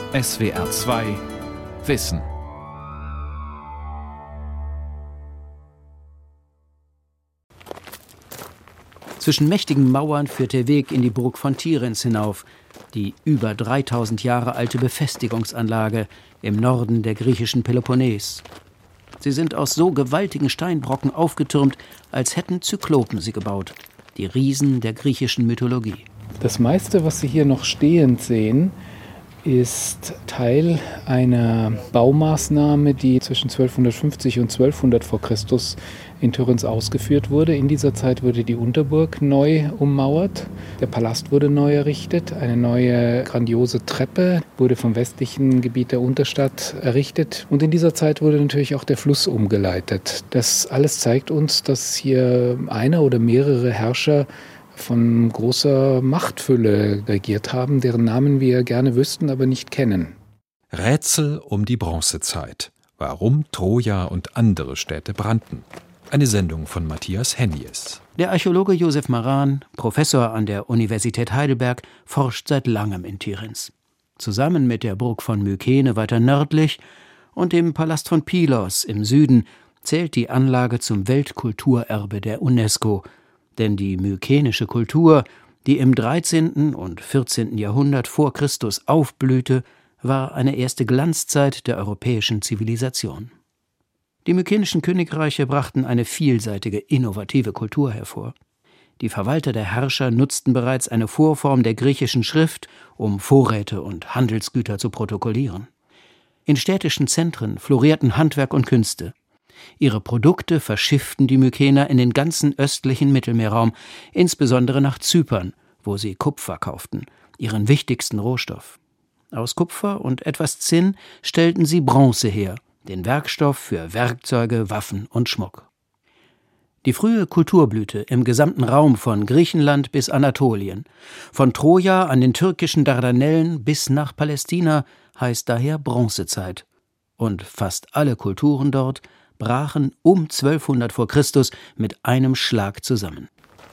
SWR 2 Wissen. Zwischen mächtigen Mauern führt der Weg in die Burg von Tiryns hinauf, die über 3000 Jahre alte Befestigungsanlage im Norden der griechischen Peloponnes. Sie sind aus so gewaltigen Steinbrocken aufgetürmt, als hätten Zyklopen sie gebaut, die Riesen der griechischen Mythologie. Das meiste, was Sie hier noch stehend sehen, ist Teil einer Baumaßnahme, die zwischen 1250 und 1200 vor Christus in Tiryns ausgeführt wurde. In dieser Zeit wurde die Unterburg neu ummauert, der Palast wurde neu errichtet, eine neue grandiose Treppe wurde vom westlichen Gebiet der Unterstadt errichtet und in dieser Zeit wurde natürlich auch der Fluss umgeleitet. Das alles zeigt uns, dass hier einer oder mehrere Herrscher von großer Machtfülle regiert haben, deren Namen wir gerne wüssten, aber nicht kennen. Rätsel um die Bronzezeit. Warum Troja und andere Städte brannten. Eine Sendung von Matthias Hennies. Der Archäologe Josef Maran, Professor an der Universität Heidelberg, forscht seit langem in Tiryns. Zusammen mit der Burg von Mykene weiter nördlich und dem Palast von Pylos im Süden zählt die Anlage zum Weltkulturerbe der UNESCO. Denn die mykenische Kultur, die im 13. und 14. Jahrhundert vor Christus aufblühte, war eine erste Glanzzeit der europäischen Zivilisation. Die mykenischen Königreiche brachten eine vielseitige, innovative Kultur hervor. Die Verwalter der Herrscher nutzten bereits eine Vorform der griechischen Schrift, um Vorräte und Handelsgüter zu protokollieren. In städtischen Zentren florierten Handwerk und Künste. Ihre Produkte verschifften die Mykener in den ganzen östlichen Mittelmeerraum, insbesondere nach Zypern, wo sie Kupfer kauften, ihren wichtigsten Rohstoff. Aus Kupfer und etwas Zinn stellten sie Bronze her, den Werkstoff für Werkzeuge, Waffen und Schmuck. Die frühe Kulturblüte im gesamten Raum von Griechenland bis Anatolien, von Troja an den türkischen Dardanellen bis nach Palästina, heißt daher Bronzezeit. Und fast alle Kulturen dort brachen um 1200 vor Christus mit einem Schlag zusammen.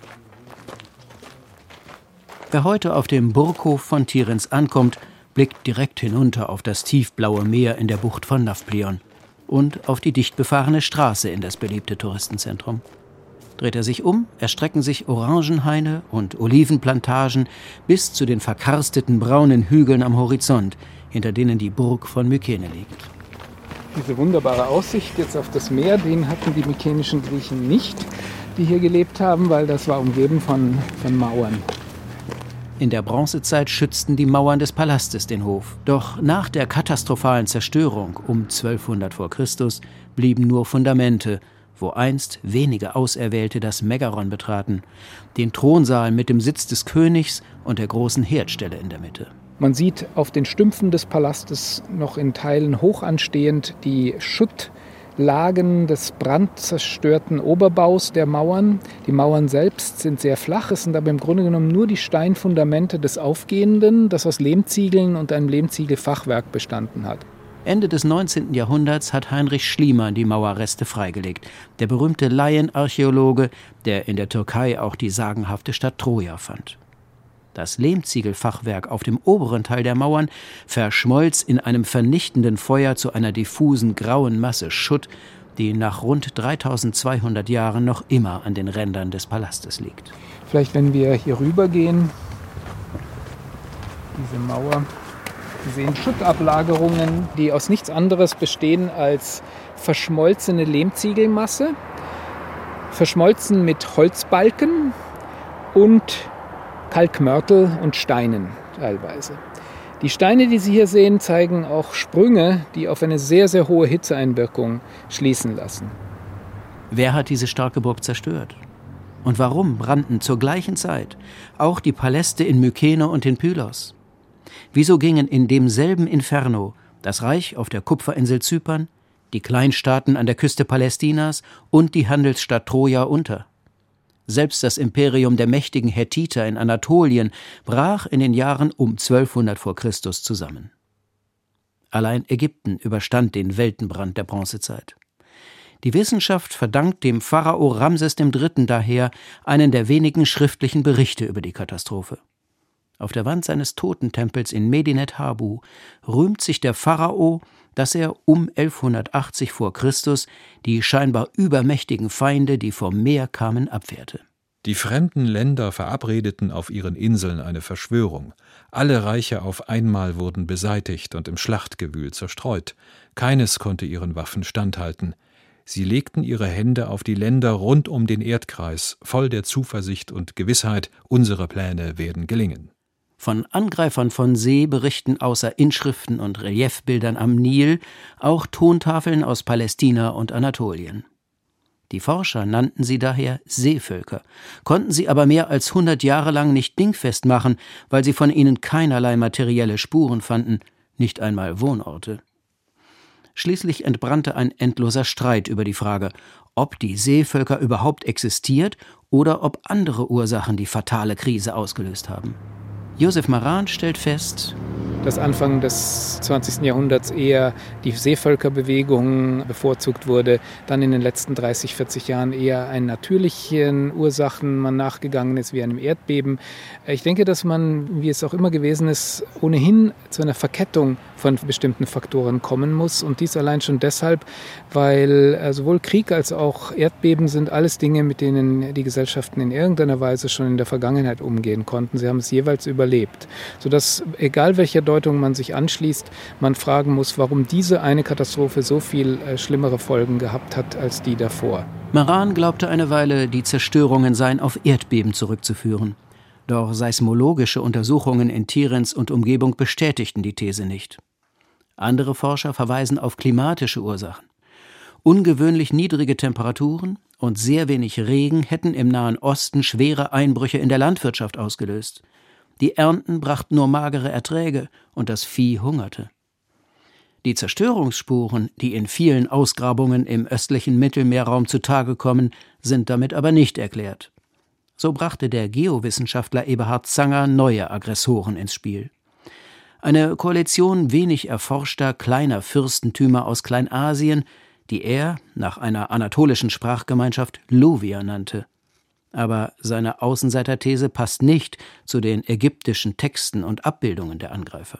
Wer heute auf dem Burghof von Tiryns ankommt, blickt direkt hinunter auf das tiefblaue Meer in der Bucht von Nafplion und auf die dicht befahrene Straße in das beliebte Touristenzentrum. Dreht er sich um, erstrecken sich Orangenhaine und Olivenplantagen bis zu den verkarsteten braunen Hügeln am Horizont, hinter denen die Burg von Mykene liegt. Diese wunderbare Aussicht jetzt auf das Meer, den hatten die mykenischen Griechen nicht, die hier gelebt haben, weil das war umgeben von Mauern. In der Bronzezeit schützten die Mauern des Palastes den Hof. Doch nach der katastrophalen Zerstörung um 1200 vor Christus blieben nur Fundamente, wo einst wenige Auserwählte das Megaron betraten, den Thronsaal mit dem Sitz des Königs und der großen Herdstelle in der Mitte. Man sieht auf den Stümpfen des Palastes noch in Teilen hoch anstehend die Schuttlagen des brandzerstörten Oberbaus der Mauern. Die Mauern selbst sind sehr flach, es sind aber im Grunde genommen nur die Steinfundamente des Aufgehenden, das aus Lehmziegeln und einem Lehmziegelfachwerk bestanden hat. Ende des 19. Jahrhunderts hat Heinrich Schliemann die Mauerreste freigelegt, der berühmte Laienarchäologe, der in der Türkei auch die sagenhafte Stadt Troja fand. Das Lehmziegelfachwerk auf dem oberen Teil der Mauern verschmolz in einem vernichtenden Feuer zu einer diffusen grauen Masse Schutt, die nach rund 3200 Jahren noch immer an den Rändern des Palastes liegt. Vielleicht, wenn wir hier rübergehen, diese Mauer, wir sehen Schuttablagerungen, die aus nichts anderes bestehen als verschmolzene Lehmziegelmasse, verschmolzen mit Holzbalken und Kalkmörtel und Steinen teilweise. Die Steine, die Sie hier sehen, zeigen auch Sprünge, die auf eine sehr, sehr hohe Hitzeeinwirkung schließen lassen. Wer hat diese starke Burg zerstört? Und warum brannten zur gleichen Zeit auch die Paläste in Mykene und in Pylos? Wieso gingen in demselben Inferno das Reich auf der Kupferinsel Zypern, die Kleinstaaten an der Küste Palästinas und die Handelsstadt Troja unter? Selbst das Imperium der mächtigen Hethiter in Anatolien brach in den Jahren um 1200 vor Christus zusammen. Allein Ägypten überstand den Weltenbrand der Bronzezeit. Die Wissenschaft verdankt dem Pharao Ramses III. Daher einen der wenigen schriftlichen Berichte über die Katastrophe. Auf der Wand seines Totentempels in Medinet Habu rühmt sich der Pharao, dass er um 1180 vor Christus die scheinbar übermächtigen Feinde, die vom Meer kamen, abwehrte. Die fremden Länder verabredeten auf ihren Inseln eine Verschwörung. Alle Reiche auf einmal wurden beseitigt und im Schlachtgewühl zerstreut. Keines konnte ihren Waffen standhalten. Sie legten ihre Hände auf die Länder rund um den Erdkreis, voll der Zuversicht und Gewissheit, unsere Pläne werden gelingen. Von Angreifern von See berichten außer Inschriften und Reliefbildern am Nil auch Tontafeln aus Palästina und Anatolien. Die Forscher nannten sie daher Seevölker, konnten sie aber mehr als 100 Jahre lang nicht dingfest machen, weil sie von ihnen keinerlei materielle Spuren fanden, nicht einmal Wohnorte. Schließlich entbrannte ein endloser Streit über die Frage, ob die Seevölker überhaupt existiert oder ob andere Ursachen die fatale Krise ausgelöst haben. Josef Maran stellt fest, dass Anfang des 20. Jahrhunderts eher die Seevölkerbewegung bevorzugt wurde, dann in den letzten 30, 40 Jahren eher einen natürlichen Ursachen man nachgegangen ist, wie einem Erdbeben. Ich denke, dass man, wie es auch immer gewesen ist, ohnehin zu einer Verkettung von bestimmten Faktoren kommen muss. Und dies allein schon deshalb, weil sowohl Krieg als auch Erdbeben sind alles Dinge, mit denen die Gesellschaften in irgendeiner Weise schon in der Vergangenheit umgehen konnten. Sie haben es jeweils überlebt, sodass, egal welcher Deutung man sich anschließt, man fragen muss, warum diese eine Katastrophe so viel schlimmere Folgen gehabt hat als die davor. Maran glaubte eine Weile, die Zerstörungen seien auf Erdbeben zurückzuführen. Doch seismologische Untersuchungen in Tirenz und Umgebung bestätigten die These nicht. Andere Forscher verweisen auf klimatische Ursachen. Ungewöhnlich niedrige Temperaturen und sehr wenig Regen hätten im Nahen Osten schwere Einbrüche in der Landwirtschaft ausgelöst. Die Ernten brachten nur magere Erträge und das Vieh hungerte. Die Zerstörungsspuren, die in vielen Ausgrabungen im östlichen Mittelmeerraum zutage kommen, sind damit aber nicht erklärt. So brachte der Geowissenschaftler Eberhard Zanger neue Aggressoren ins Spiel. Eine Koalition wenig erforschter kleiner Fürstentümer aus Kleinasien, die er nach einer anatolischen Sprachgemeinschaft Louvier nannte. Aber seine Außenseiterthese passt nicht zu den ägyptischen Texten und Abbildungen der Angreifer.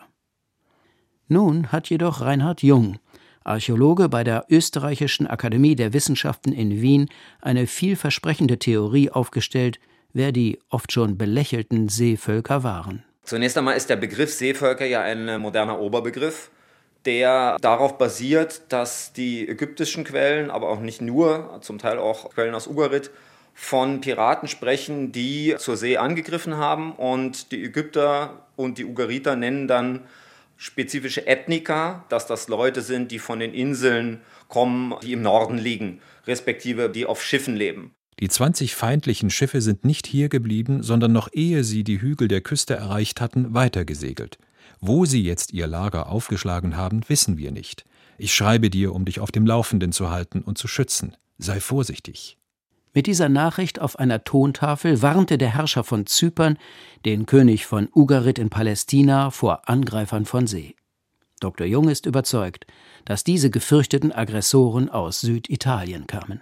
Nun hat jedoch Reinhard Jung, Archäologe bei der Österreichischen Akademie der Wissenschaften in Wien, eine vielversprechende Theorie aufgestellt, wer die oft schon belächelten Seevölker waren. Zunächst einmal ist der Begriff Seevölker ja ein moderner Oberbegriff, der darauf basiert, dass die ägyptischen Quellen, aber auch nicht nur, zum Teil auch Quellen aus Ugarit, von Piraten sprechen, die zur See angegriffen haben, und die Ägypter und die Ugariter nennen dann spezifische Ethnika, dass das Leute sind, die von den Inseln kommen, die im Norden liegen, respektive die auf Schiffen leben. Die 20 feindlichen Schiffe sind nicht hier geblieben, sondern noch ehe sie die Hügel der Küste erreicht hatten, weitergesegelt. Wo sie jetzt ihr Lager aufgeschlagen haben, wissen wir nicht. Ich schreibe dir, um dich auf dem Laufenden zu halten und zu schützen. Sei vorsichtig. Mit dieser Nachricht auf einer Tontafel warnte der Herrscher von Zypern den König von Ugarit in Palästina vor Angreifern von See. Dr. Jung ist überzeugt, dass diese gefürchteten Aggressoren aus Süditalien kamen.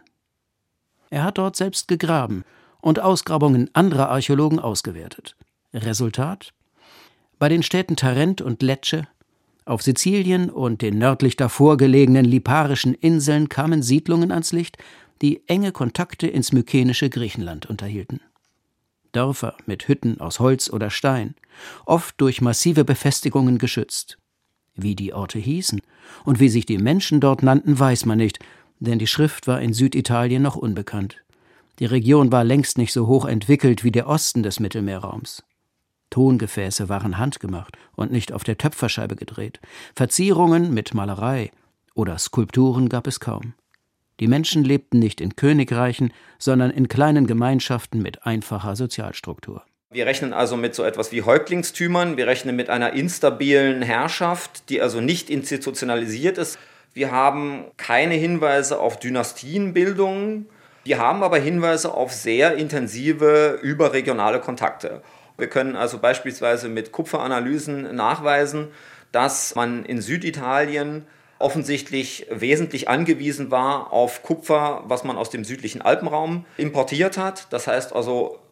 Er hat dort selbst gegraben und Ausgrabungen anderer Archäologen ausgewertet. Resultat? Bei den Städten Tarent und Lecce, auf Sizilien und den nördlich davor gelegenen Liparischen Inseln kamen Siedlungen ans Licht, die enge Kontakte ins mykenische Griechenland unterhielten. Dörfer mit Hütten aus Holz oder Stein, oft durch massive Befestigungen geschützt. Wie die Orte hießen und wie sich die Menschen dort nannten, weiß man nicht, denn die Schrift war in Süditalien noch unbekannt. Die Region war längst nicht so hoch entwickelt wie der Osten des Mittelmeerraums. Tongefäße waren handgemacht und nicht auf der Töpferscheibe gedreht. Verzierungen mit Malerei oder Skulpturen gab es kaum. Die Menschen lebten nicht in Königreichen, sondern in kleinen Gemeinschaften mit einfacher Sozialstruktur. Wir rechnen also mit so etwas wie Häuptlingstümern, wir rechnen mit einer instabilen Herrschaft, die also nicht institutionalisiert ist. Wir haben keine Hinweise auf Dynastienbildungen, wir haben aber Hinweise auf sehr intensive überregionale Kontakte. Wir können also beispielsweise mit Kupferanalysen nachweisen, dass man in Süditalien offensichtlich wesentlich angewiesen war auf Kupfer, was man aus dem südlichen Alpenraum importiert hat. Das heißt also,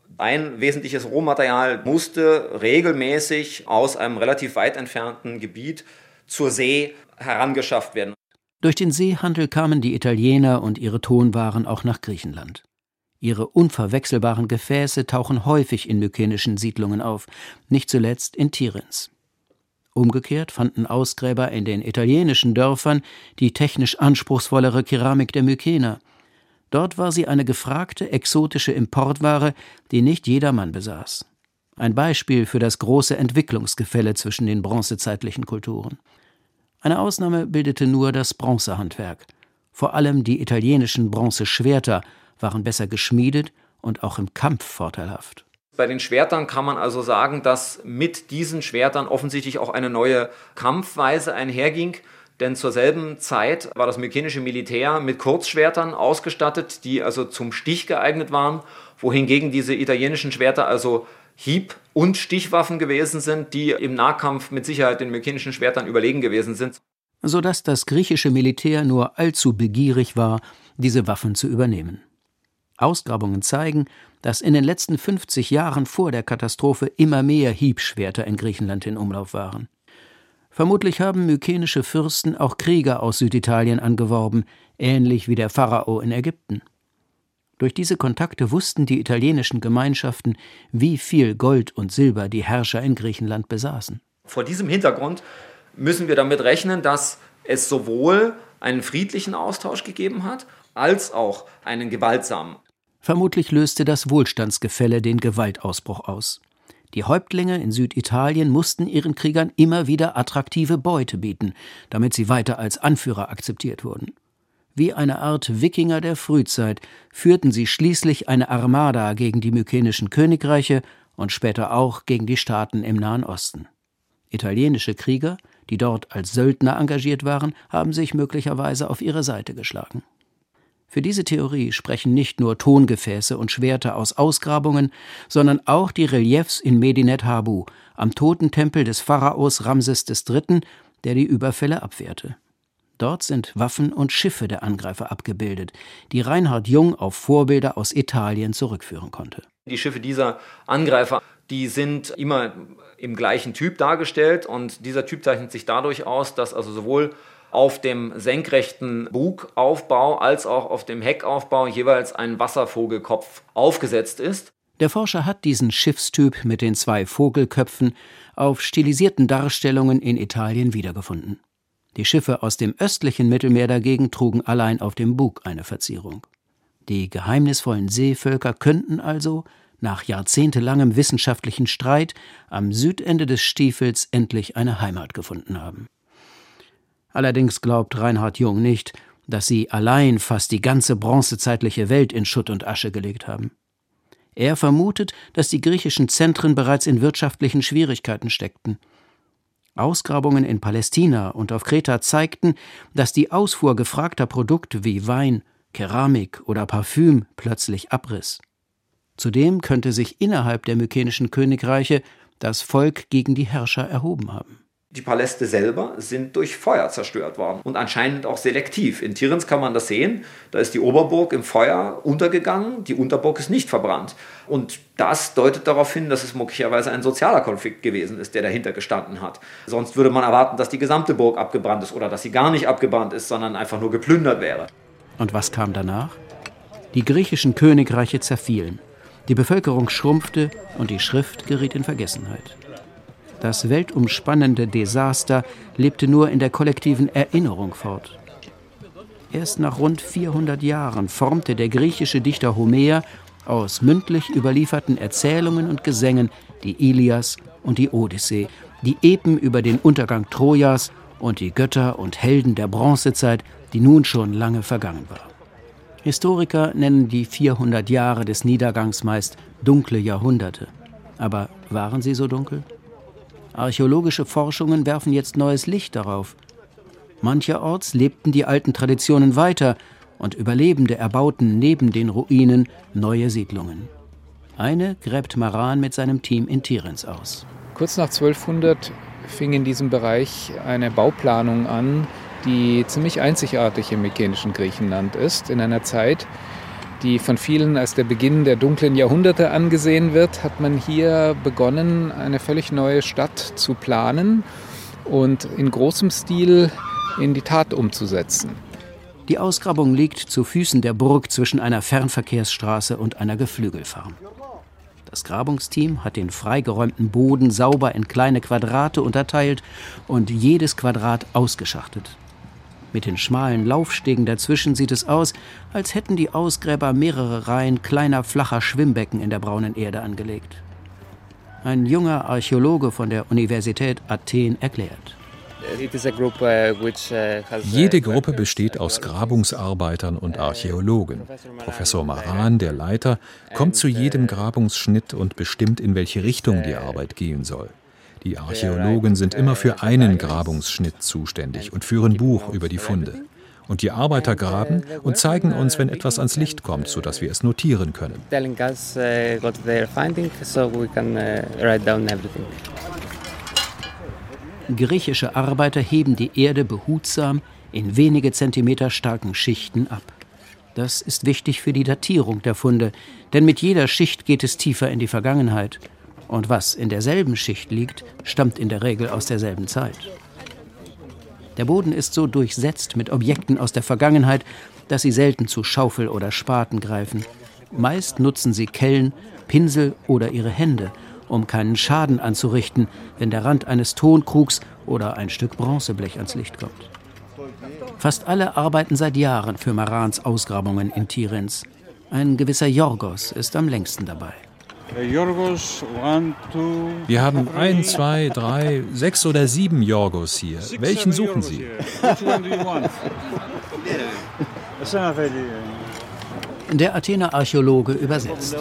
Ein wesentliches Rohmaterial musste regelmäßig aus einem relativ weit entfernten Gebiet zur See herangeschafft werden. Durch den Seehandel kamen die Italiener und ihre Tonwaren auch nach Griechenland. Ihre unverwechselbaren Gefäße tauchen häufig in mykenischen Siedlungen auf, nicht zuletzt in Tiryns. Umgekehrt fanden Ausgräber in den italienischen Dörfern die technisch anspruchsvollere Keramik der Mykener. Dort war sie eine gefragte, exotische Importware, die nicht jedermann besaß. Ein Beispiel für das große Entwicklungsgefälle zwischen den bronzezeitlichen Kulturen. Eine Ausnahme bildete nur das Bronzehandwerk. Vor allem die italienischen Bronzeschwerter waren besser geschmiedet und auch im Kampf vorteilhaft. Bei den Schwertern kann man also sagen, dass mit diesen Schwertern offensichtlich auch eine neue Kampfweise einherging. Denn zur selben Zeit war das mykenische Militär mit Kurzschwertern ausgestattet, die also zum Stich geeignet waren, wohingegen diese italienischen Schwerter also Hieb- und Stichwaffen gewesen sind, die im Nahkampf mit Sicherheit den mykenischen Schwertern überlegen gewesen sind. Sodass das griechische Militär nur allzu begierig war, diese Waffen zu übernehmen. Ausgrabungen zeigen, dass in den letzten 50 Jahren vor der Katastrophe immer mehr Hiebschwerter in Griechenland in Umlauf waren. Vermutlich haben mykenische Fürsten auch Krieger aus Süditalien angeworben, ähnlich wie der Pharao in Ägypten. Durch diese Kontakte wussten die italienischen Gemeinschaften, wie viel Gold und Silber die Herrscher in Griechenland besaßen. Vor diesem Hintergrund müssen wir damit rechnen, dass es sowohl einen friedlichen Austausch gegeben hat, als auch einen gewaltsamen. Vermutlich löste das Wohlstandsgefälle den Gewaltausbruch aus. Die Häuptlinge in Süditalien mussten ihren Kriegern immer wieder attraktive Beute bieten, damit sie weiter als Anführer akzeptiert wurden. Wie eine Art Wikinger der Frühzeit führten sie schließlich eine Armada gegen die mykenischen Königreiche und später auch gegen die Staaten im Nahen Osten. Italienische Krieger, die dort als Söldner engagiert waren, haben sich möglicherweise auf ihre Seite geschlagen. Für diese Theorie sprechen nicht nur Tongefäße und Schwerter aus Ausgrabungen, sondern auch die Reliefs in Medinet Habu, am Totentempel des Pharaos Ramses III., der die Überfälle abwehrte. Dort sind Waffen und Schiffe der Angreifer abgebildet, die Reinhard Jung auf Vorbilder aus Italien zurückführen konnte. Die Schiffe dieser Angreifer, die sind immer im gleichen Typ dargestellt und dieser Typ zeichnet sich dadurch aus, dass also sowohl auf dem senkrechten Bugaufbau als auch auf dem Heckaufbau jeweils ein Wasservogelkopf aufgesetzt ist. Der Forscher hat diesen Schiffstyp mit den 2 Vogelköpfen auf stilisierten Darstellungen in Italien wiedergefunden. Die Schiffe aus dem östlichen Mittelmeer dagegen trugen allein auf dem Bug eine Verzierung. Die geheimnisvollen Seevölker könnten also, nach jahrzehntelangem wissenschaftlichen Streit, am Südende des Stiefels endlich eine Heimat gefunden haben. Allerdings glaubt Reinhard Jung nicht, dass sie allein fast die ganze bronzezeitliche Welt in Schutt und Asche gelegt haben. Er vermutet, dass die griechischen Zentren bereits in wirtschaftlichen Schwierigkeiten steckten. Ausgrabungen in Palästina und auf Kreta zeigten, dass die Ausfuhr gefragter Produkte wie Wein, Keramik oder Parfüm plötzlich abriss. Zudem könnte sich innerhalb der mykenischen Königreiche das Volk gegen die Herrscher erhoben haben. Die Paläste selber sind durch Feuer zerstört worden und anscheinend auch selektiv. In Tiryns kann man das sehen, da ist die Oberburg im Feuer untergegangen, die Unterburg ist nicht verbrannt. Und das deutet darauf hin, dass es möglicherweise ein sozialer Konflikt gewesen ist, der dahinter gestanden hat. Sonst würde man erwarten, dass die gesamte Burg abgebrannt ist oder dass sie gar nicht abgebrannt ist, sondern einfach nur geplündert wäre. Und was kam danach? Die griechischen Königreiche zerfielen, die Bevölkerung schrumpfte und die Schrift geriet in Vergessenheit. Das weltumspannende Desaster lebte nur in der kollektiven Erinnerung fort. Erst nach rund 400 Jahren formte der griechische Dichter Homer aus mündlich überlieferten Erzählungen und Gesängen die Ilias und die Odyssee, die Epen über den Untergang Trojas und die Götter und Helden der Bronzezeit, die nun schon lange vergangen war. Historiker nennen die 400 Jahre des Niedergangs meist dunkle Jahrhunderte. Aber waren sie so dunkel? Archäologische Forschungen werfen jetzt neues Licht darauf. Mancherorts lebten die alten Traditionen weiter und Überlebende erbauten neben den Ruinen neue Siedlungen. Eine gräbt Maran mit seinem Team in Tiryns aus. Kurz nach 1200 fing in diesem Bereich eine Bauplanung an, die ziemlich einzigartig im mykenischen Griechenland ist. In einer Zeit, die von vielen als der Beginn der dunklen Jahrhunderte angesehen wird, hat man hier begonnen, eine völlig neue Stadt zu planen und in großem Stil in die Tat umzusetzen. Die Ausgrabung liegt zu Füßen der Burg zwischen einer Fernverkehrsstraße und einer Geflügelfarm. Das Grabungsteam hat den freigeräumten Boden sauber in kleine Quadrate unterteilt und jedes Quadrat ausgeschachtet. Mit den schmalen Laufstegen dazwischen sieht es aus, als hätten die Ausgräber mehrere Reihen kleiner, flacher Schwimmbecken in der braunen Erde angelegt. Ein junger Archäologe von der Universität Athen erklärt: Jede Gruppe besteht aus Grabungsarbeitern und Archäologen. Professor Maran, der Leiter, kommt zu jedem Grabungsschnitt und bestimmt, in welche Richtung die Arbeit gehen soll. Die Archäologen sind immer für einen Grabungsschnitt zuständig und führen Buch über die Funde. Und die Arbeiter graben und zeigen uns, wenn etwas ans Licht kommt, sodass wir es notieren können. Griechische Arbeiter heben die Erde behutsam in wenige Zentimeter starken Schichten ab. Das ist wichtig für die Datierung der Funde, denn mit jeder Schicht geht es tiefer in die Vergangenheit. Und was in derselben Schicht liegt, stammt in der Regel aus derselben Zeit. Der Boden ist so durchsetzt mit Objekten aus der Vergangenheit, dass sie selten zu Schaufel oder Spaten greifen. Meist nutzen sie Kellen, Pinsel oder ihre Hände, um keinen Schaden anzurichten, wenn der Rand eines Tonkrugs oder ein Stück Bronzeblech ans Licht kommt. Fast alle arbeiten seit Jahren für Marans Ausgrabungen in Tiryns. Ein gewisser Yorgos ist am längsten dabei. Wir haben 1, 2, 3, 6 oder 7 Yorgos hier. Welchen suchen Sie? Der Athener Archäologe übersetzt.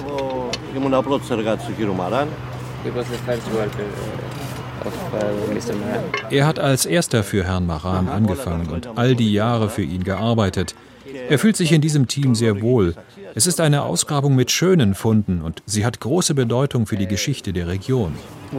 Er hat als erster für Herrn Maran angefangen und all die Jahre für ihn gearbeitet. Er fühlt sich in diesem Team sehr wohl. Es ist eine Ausgrabung mit schönen Funden und sie hat große Bedeutung für die Geschichte der Region.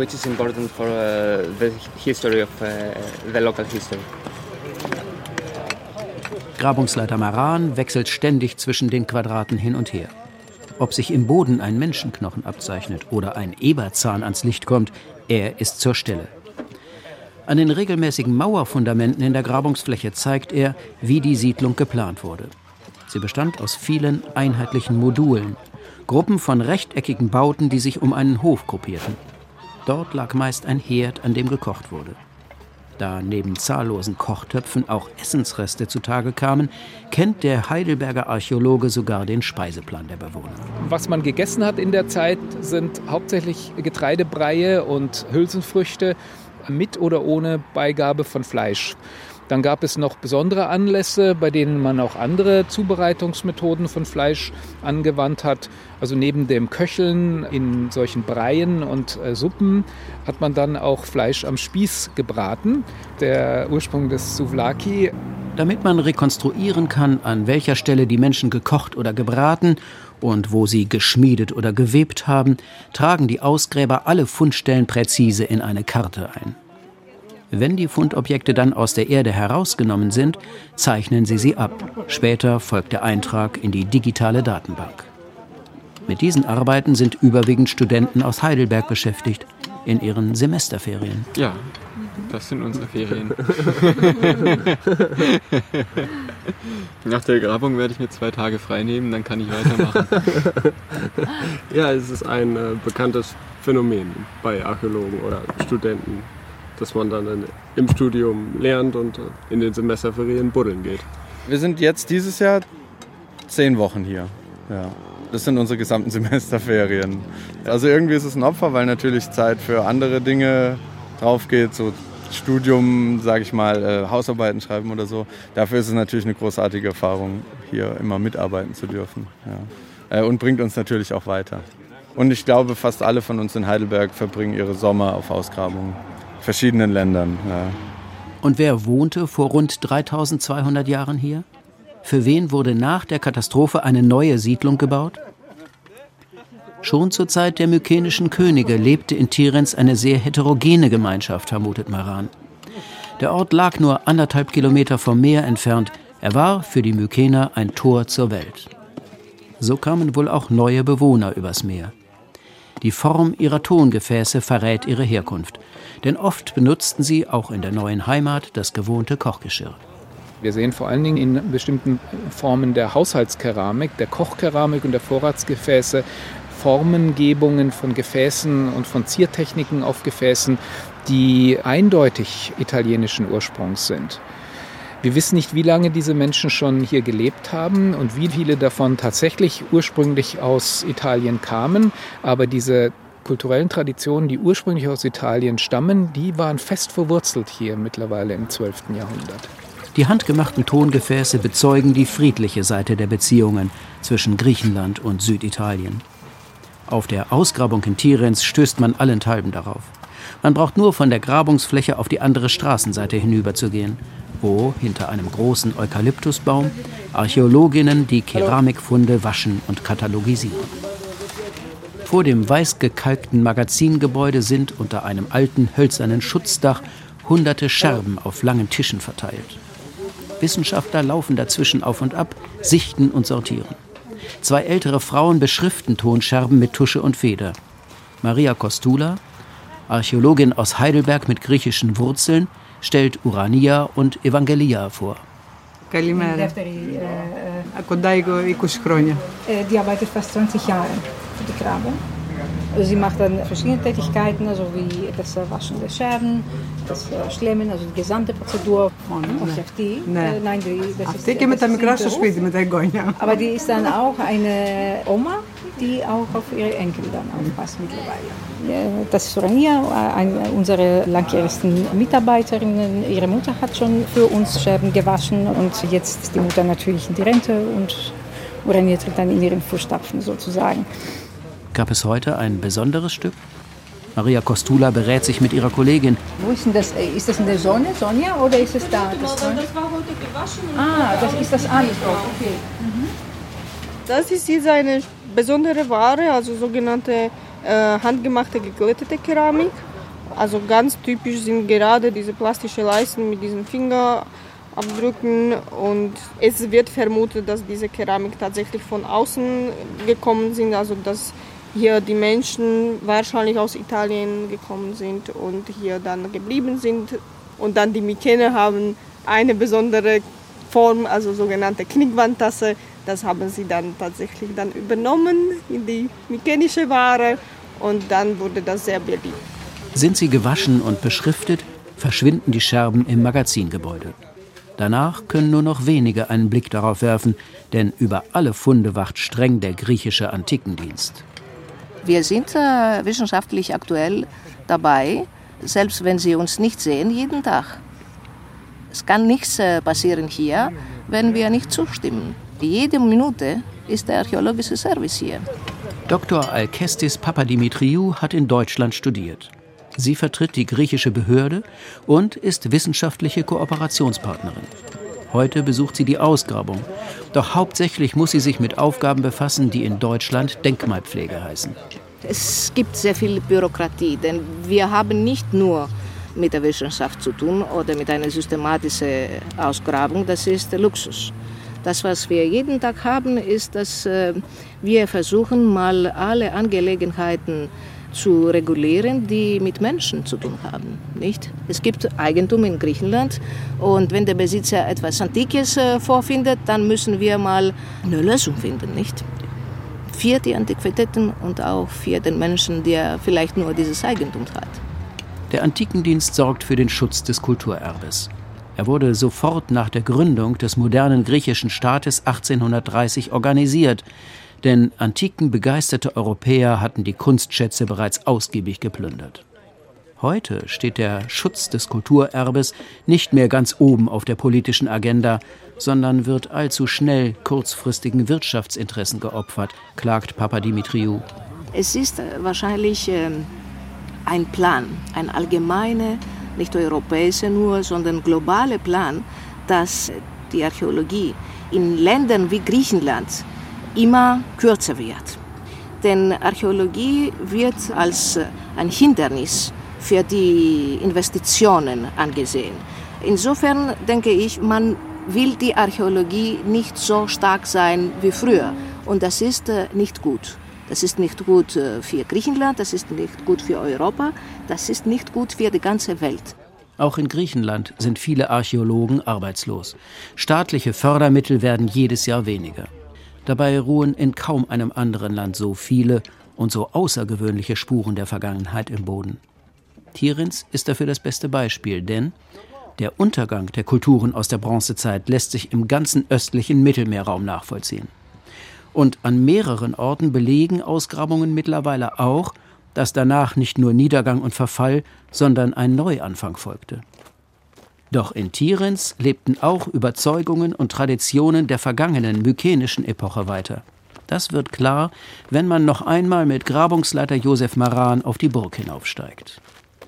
Grabungsleiter Maran wechselt ständig zwischen den Quadraten hin und her. Ob sich im Boden ein Menschenknochen abzeichnet oder ein Eberzahn ans Licht kommt, er ist zur Stelle. An den regelmäßigen Mauerfundamenten in der Grabungsfläche zeigt er, wie die Siedlung geplant wurde. Sie bestand aus vielen einheitlichen Modulen, Gruppen von rechteckigen Bauten, die sich um einen Hof gruppierten. Dort lag meist ein Herd, an dem gekocht wurde. Da neben zahllosen Kochtöpfen auch Essensreste zutage kamen, kennt der Heidelberger Archäologe sogar den Speiseplan der Bewohner. Was man gegessen hat in der Zeit, sind hauptsächlich Getreidebreie und Hülsenfrüchte mit oder ohne Beigabe von Fleisch. Dann gab es noch besondere Anlässe, bei denen man auch andere Zubereitungsmethoden von Fleisch angewandt hat. Also neben dem Köcheln in solchen Breien und Suppen hat man dann auch Fleisch am Spieß gebraten. Der Ursprung des Souvlaki. Damit man rekonstruieren kann, an welcher Stelle die Menschen gekocht oder gebraten und wo sie geschmiedet oder gewebt haben, tragen die Ausgräber alle Fundstellen präzise in eine Karte ein. Wenn die Fundobjekte dann aus der Erde herausgenommen sind, zeichnen sie ab. Später folgt der Eintrag in die digitale Datenbank. Mit diesen Arbeiten sind überwiegend Studenten aus Heidelberg beschäftigt, in ihren Semesterferien. Ja, das sind unsere Ferien. Nach der Grabung werde ich mir 2 Tage frei nehmen, dann kann ich weitermachen. Ja, es ist ein bekanntes Phänomen bei Archäologen oder Studenten, dass man dann im Studium lernt und in den Semesterferien buddeln geht. Wir sind jetzt dieses Jahr 10 Wochen hier. Ja. Das sind unsere gesamten Semesterferien. Also irgendwie ist es ein Opfer, weil natürlich Zeit für andere Dinge drauf geht, so Studium, sage ich mal, Hausarbeiten schreiben oder so. Dafür ist es natürlich eine großartige Erfahrung, hier immer mitarbeiten zu dürfen. Ja. Und bringt uns natürlich auch weiter. Und ich glaube, fast alle von uns in Heidelberg verbringen ihre Sommer auf Ausgrabungen. Verschiedenen Ländern. Ja. Und wer wohnte vor rund 3200 Jahren hier? Für wen wurde nach der Katastrophe eine neue Siedlung gebaut? Schon zur Zeit der mykenischen Könige lebte in Tiryns eine sehr heterogene Gemeinschaft, vermutet Maran. Der Ort lag nur 1,5 Kilometer vom Meer entfernt. Er war für die Mykener ein Tor zur Welt. So kamen wohl auch neue Bewohner übers Meer. Die Form ihrer Tongefäße verrät ihre Herkunft, denn oft benutzten sie auch in der neuen Heimat das gewohnte Kochgeschirr. Wir sehen vor allen Dingen in bestimmten Formen der Haushaltskeramik, der Kochkeramik und der Vorratsgefäße Formengebungen von Gefäßen und von Ziertechniken auf Gefäßen, die eindeutig italienischen Ursprungs sind. Wir wissen nicht, wie lange diese Menschen schon hier gelebt haben und wie viele davon tatsächlich ursprünglich aus Italien kamen. Aber diese kulturellen Traditionen, die ursprünglich aus Italien stammen, die waren fest verwurzelt hier mittlerweile im 12. Jahrhundert. Die handgemachten Tongefäße bezeugen die friedliche Seite der Beziehungen zwischen Griechenland und Süditalien. Auf der Ausgrabung in Tirenz stößt man allenthalben darauf. Man braucht nur von der Grabungsfläche auf die andere Straßenseite hinüberzugehen, wo, hinter einem großen Eukalyptusbaum, Archäologinnen die Keramikfunde waschen und katalogisieren. Vor dem weiß gekalkten Magazingebäude sind unter einem alten hölzernen Schutzdach hunderte Scherben auf langen Tischen verteilt. Wissenschaftler laufen dazwischen auf und ab, sichten und sortieren. 2 ältere Frauen beschriften Tonscherben mit Tusche und Feder. Maria Kostula, Archäologin aus Heidelberg mit griechischen Wurzeln, stellt Urania und Evangelia vor. Kalimera. Κοντά 20 χρόνια. Die arbeitet fast 20 Jahre für die Grabung. Also sie macht dann verschiedene Tätigkeiten, also wie das Waschen der Scherben, das Schlemmen, also die gesamte Prozedur. Όχι αυτή. Nein, das ist και με τα μικρά στο σπίτι, με τα εγγόνια. Aber die ist dann auch eine Oma, die auch auf ihre Enkel dann aufpasst mittlerweile. Das ist Urania, unsere langjährigsten Mitarbeiterinnen. Ihre Mutter hat schon für uns Scherben gewaschen und jetzt ist die Mutter natürlich in die Rente und Urania tritt dann in ihren Fußstapfen sozusagen. Gab es heute ein besonderes Stück? Maria Kostula berät sich mit ihrer Kollegin. Wo ist denn das? Ist das in der Sonne, Sonja, oder ist es da? Das war heute gewaschen. Das ist das alles drauf, okay. Das ist jetzt eine besondere Ware, also sogenannte handgemachte geglättete Keramik. Also ganz typisch sind gerade diese plastischen Leisten mit diesen Fingerabdrücken und es wird vermutet, dass diese Keramik tatsächlich von außen gekommen sind, also dass hier die Menschen wahrscheinlich aus Italien gekommen sind und hier dann geblieben sind. Und dann die Mykene haben eine besondere Form, also sogenannte Knickwandtasse. Das haben sie dann tatsächlich dann übernommen in die mykenische Ware und dann wurde das sehr beliebt. Sind sie gewaschen und beschriftet, verschwinden die Scherben im Magazingebäude. Danach können nur noch wenige einen Blick darauf werfen, denn über alle Funde wacht streng der griechische Antikendienst. Wir sind wissenschaftlich aktuell dabei, selbst wenn Sie uns nicht sehen, jeden Tag. Es kann nichts passieren hier, wenn wir nicht zustimmen. Jede Minute ist der archäologische Service hier. Dr. Alkestis Papadimitriou hat in Deutschland studiert. Sie vertritt die griechische Behörde und ist wissenschaftliche Kooperationspartnerin. Heute besucht sie die Ausgrabung. Doch hauptsächlich muss sie sich mit Aufgaben befassen, die in Deutschland Denkmalpflege heißen. Es gibt sehr viel Bürokratie, denn wir haben nicht nur mit der Wissenschaft zu tun oder mit einer systematischen Ausgrabung, das ist Luxus. Das, was wir jeden Tag haben, ist, dass wir versuchen, mal alle Angelegenheiten zu regulieren, die mit Menschen zu tun haben. Nicht? Es gibt Eigentum in Griechenland und wenn der Besitzer etwas Antikes vorfindet, dann müssen wir mal eine Lösung finden. Nicht? Für die Antiquitäten und auch für den Menschen, der vielleicht nur dieses Eigentum hat. Der Antikendienst sorgt für den Schutz des Kulturerbes. Er wurde sofort nach der Gründung des modernen griechischen Staates 1830 organisiert, denn antikenbegeisterte Europäer hatten die Kunstschätze bereits ausgiebig geplündert. Heute steht der Schutz des Kulturerbes nicht mehr ganz oben auf der politischen Agenda, sondern wird allzu schnell kurzfristigen Wirtschaftsinteressen geopfert, klagt Papadimitriou. Es ist wahrscheinlich ein Plan, ein allgemeiner, nicht europäischer nur, sondern globaler Plan, dass die Archäologie in Ländern wie Griechenland immer kürzer wird. Denn Archäologie wird als ein Hindernis für die Investitionen angesehen. Insofern denke ich, man will die Archäologie nicht so stark sein wie früher. Und das ist nicht gut. Das ist nicht gut für Griechenland, das ist nicht gut für Europa, das ist nicht gut für die ganze Welt. Auch in Griechenland sind viele Archäologen arbeitslos. Staatliche Fördermittel werden jedes Jahr weniger. Dabei ruhen in kaum einem anderen Land so viele und so außergewöhnliche Spuren der Vergangenheit im Boden. Tiryns ist dafür das beste Beispiel, denn der Untergang der Kulturen aus der Bronzezeit lässt sich im ganzen östlichen Mittelmeerraum nachvollziehen. Und an mehreren Orten belegen Ausgrabungen mittlerweile auch, dass danach nicht nur Niedergang und Verfall, sondern ein Neuanfang folgte. Doch in Tiryns lebten auch Überzeugungen und Traditionen der vergangenen mykenischen Epoche weiter. Das wird klar, wenn man noch einmal mit Grabungsleiter Josef Maran auf die Burg hinaufsteigt.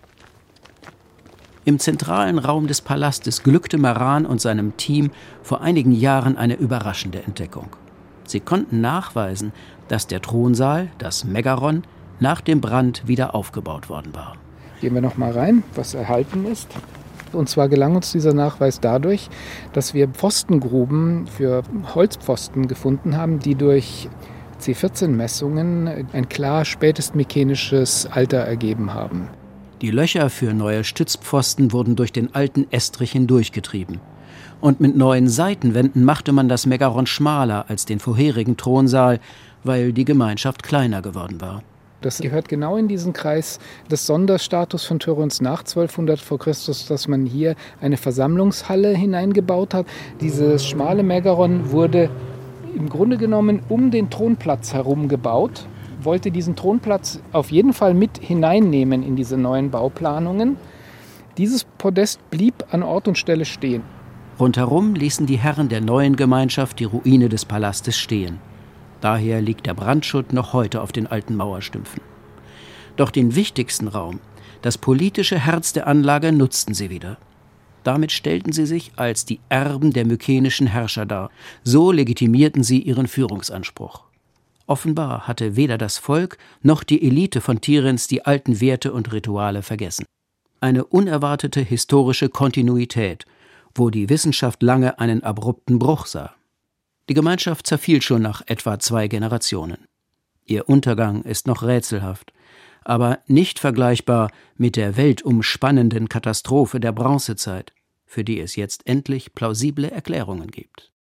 Im zentralen Raum des Palastes glückte Maran und seinem Team vor einigen Jahren eine überraschende Entdeckung. Sie konnten nachweisen, dass der Thronsaal, das Megaron, nach dem Brand wieder aufgebaut worden war. Gehen wir noch mal rein, was erhalten ist. Und zwar gelang uns dieser Nachweis dadurch, dass wir Pfostengruben für Holzpfosten gefunden haben, die durch C14-Messungen ein klar spätestmykenisches Alter ergeben haben. Die Löcher für neue Stützpfosten wurden durch den alten Estrich hindurchgetrieben. Und mit neuen Seitenwänden machte man das Megaron schmaler als den vorherigen Thronsaal, weil die Gemeinschaft kleiner geworden war. Das gehört genau in diesen Kreis des Sonderstatus von Tiryns nach 1200 v. Chr., dass man hier eine Versammlungshalle hineingebaut hat. Dieses schmale Megaron wurde im Grunde genommen um den Thronplatz herum gebaut, wollte diesen Thronplatz auf jeden Fall mit hineinnehmen in diese neuen Bauplanungen. Dieses Podest blieb an Ort und Stelle stehen. Rundherum ließen die Herren der neuen Gemeinschaft die Ruine des Palastes stehen. Daher liegt der Brandschutt noch heute auf den alten Mauerstümpfen. Doch den wichtigsten Raum, das politische Herz der Anlage, nutzten sie wieder. Damit stellten sie sich als die Erben der mykenischen Herrscher dar. So legitimierten sie ihren Führungsanspruch. Offenbar hatte weder das Volk noch die Elite von Tiryns die alten Werte und Rituale vergessen. Eine unerwartete historische Kontinuität, wo die Wissenschaft lange einen abrupten Bruch sah. Die Gemeinschaft zerfiel schon nach etwa 2 Generationen. Ihr Untergang ist noch rätselhaft, aber nicht vergleichbar mit der weltumspannenden Katastrophe der Bronzezeit, für die es jetzt endlich plausible Erklärungen gibt.